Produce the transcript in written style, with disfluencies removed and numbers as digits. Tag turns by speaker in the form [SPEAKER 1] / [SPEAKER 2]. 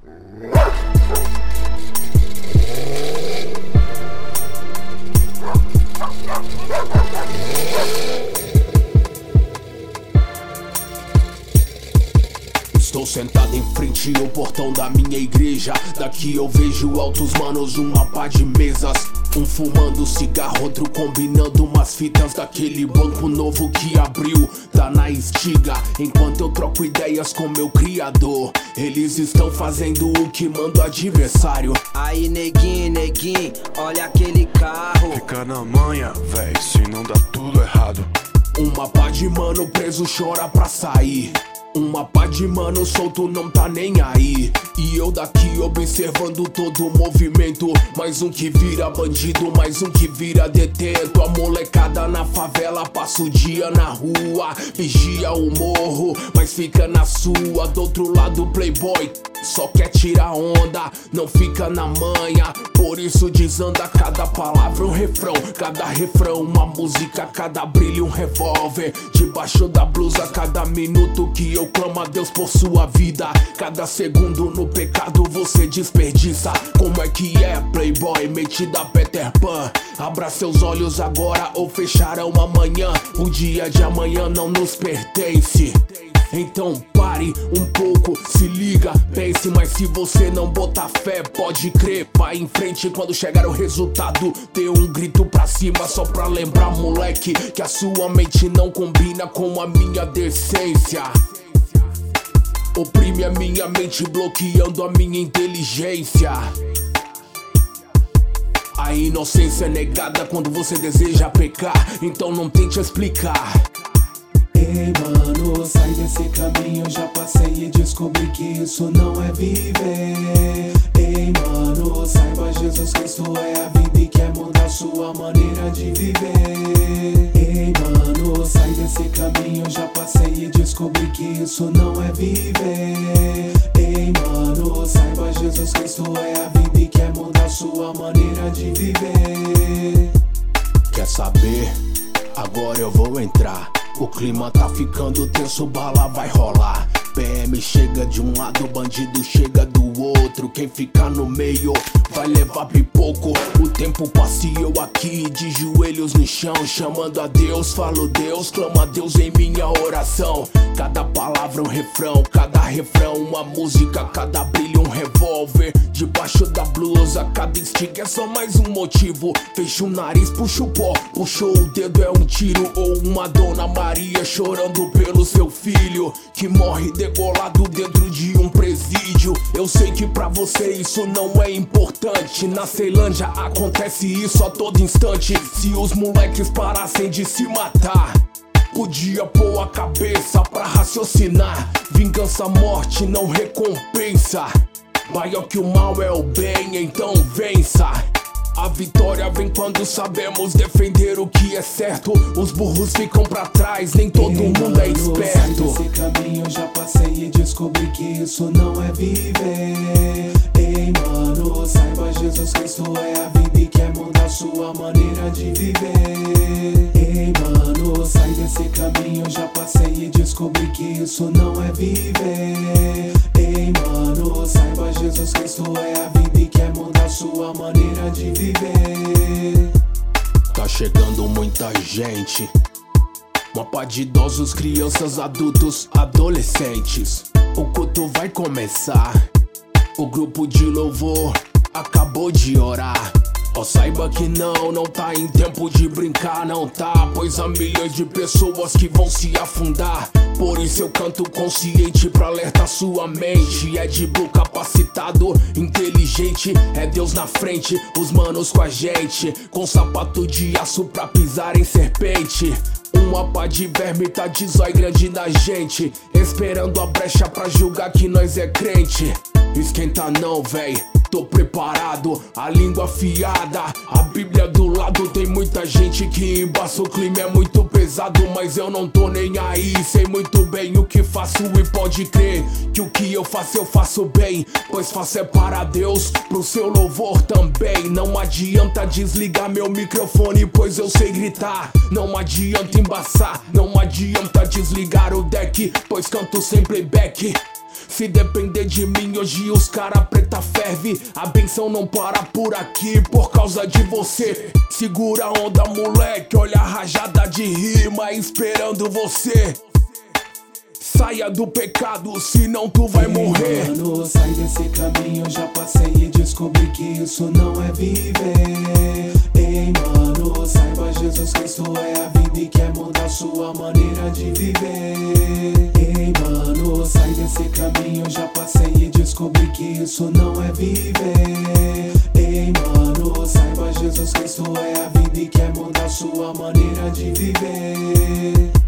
[SPEAKER 1] Estou sentado em frente ao portão da minha igreja. Daqui eu vejo altos manos, uma pá de mesas. Um fumando cigarro, outro combinando umas fitas daquele banco novo que abriu, tá na estiga. Enquanto eu troco ideias com meu criador, eles estão fazendo o que manda o adversário.
[SPEAKER 2] Aí neguinho, neguinho, olha aquele carro.
[SPEAKER 3] Fica na manha, véi, se não dá tudo errado.
[SPEAKER 1] Uma pá de mano preso chora pra sair. Uma pá de mano solto não tá nem aí. E eu daqui observando todo o movimento. Mais um que vira bandido, mais um que vira detento. A molecada na favela passa o dia na rua, vigia o morro, mas fica na sua. Do outro lado o playboy só quer tirar onda, não fica na manha. Por isso desanda cada palavra um refrão, cada refrão uma música, cada brilho um revólver. Debaixo da blusa, cada minuto que eu clamo a Deus por sua vida. Cada segundo no pecado você desperdiça. Como é que é, playboy, metida Peter Pan? Abra seus olhos agora ou fecharão amanhã. O dia de amanhã não nos pertence. Então pare um pouco, se liga, pense. Mas se você não botar fé, pode crer, vai em frente. Quando chegar o resultado, dê um grito pra cima. Só pra lembrar, moleque, que a sua mente não combina com a minha decência. Oprime a minha mente, bloqueando a minha inteligência. A inocência é negada quando você deseja pecar, então não tente explicar.
[SPEAKER 4] Ei mano, sai desse caminho, já passei e descobri que isso não é viver. Ei mano, saiba, Jesus Cristo é a vida e quer mudar sua maneira de viver. Ei mano, sai desse caminho, já passei e descobri que isso não é viver. Ei mano, saiba, Jesus Cristo é a vida e quer mudar sua maneira de viver.
[SPEAKER 1] Quer saber? Agora eu vou entrar. O clima tá ficando tenso, bala vai rolar. PM chega de um lado, bandido chega do outro. Quem ficar no meio vai levar pipoco. O tempo passa e eu aqui de joelhos no chão, chamando a Deus, falo Deus, clamo a Deus em minha oração. Cada palavra um refrão, cada refrão uma música, cada brilho um revólver. Debaixo da blusa, cada instiga é só mais um motivo. Fecha o nariz, puxa o pó, puxou o dedo é um tiro. Ou uma Dona Maria chorando pelo seu filho, que morre degolado dentro de um presídio. Eu sei que pra você isso não é importante. Na Ceilândia acontece isso a todo instante. Se os moleques parassem de se matar, podia pôr a cabeça pra raciocinar. Vingança, morte, não recompensa. Maior que o mal é o bem, então vença. A vitória vem quando sabemos defender o que é certo. Os burros ficam pra trás, nem todo mundo é esperto.
[SPEAKER 4] Sai desse caminho, já passei e descobri que isso não é viver. Ei mano, saiba, Jesus Cristo é a vida e quer mudar sua maneira de viver. Ei mano, sai desse caminho, já passei e descobri que isso não é viver. Ei mano, saiba, Jesus Cristo é a vida e quer mudar sua maneira de viver.
[SPEAKER 1] Tá chegando muita gente, uma pá de idosos, crianças, adultos, adolescentes. O culto vai começar, o grupo de louvor acabou de orar. Ó, saiba que não tá em tempo de brincar, não tá. Pois há milhões de pessoas que vão se afundar. Por isso eu canto consciente pra alertar sua mente. É de Blue capacitado, inteligente. É Deus na frente, os manos com a gente, com sapato de aço pra pisar em serpente. Uma pá de verme tá de zóio grande na gente, esperando a brecha pra julgar que nós é crente. Esquenta não, véi, tô preparado, a língua afiada, a Bíblia do lado. Tem muita gente que embaça, o clima é muito pesado, mas eu não tô nem aí. Sei muito bem o que faço e pode crer que o que eu faço bem, pois faço é para Deus, pro seu louvor também. Não adianta desligar meu microfone, pois eu sei gritar. Não adianta embaçar, não adianta desligar o deck, pois canto sem playback. Se depender de mim, hoje os cara preta ferve. A benção não para por aqui por causa de você. Segura a onda, moleque, olha a rajada de rima esperando você. Saia do pecado, senão tu vai morrer.
[SPEAKER 4] Mano, sai desse caminho, já passei e descobri que isso não é viver. Ei, mano, saiba, Jesus Cristo é a vida e quer mudar sua maneira de viver. Ei, mano, sai desse caminho, já passei e descobri que isso não é viver. Ei, mano, saiba, Jesus Cristo é a vida e quer mudar sua maneira de viver.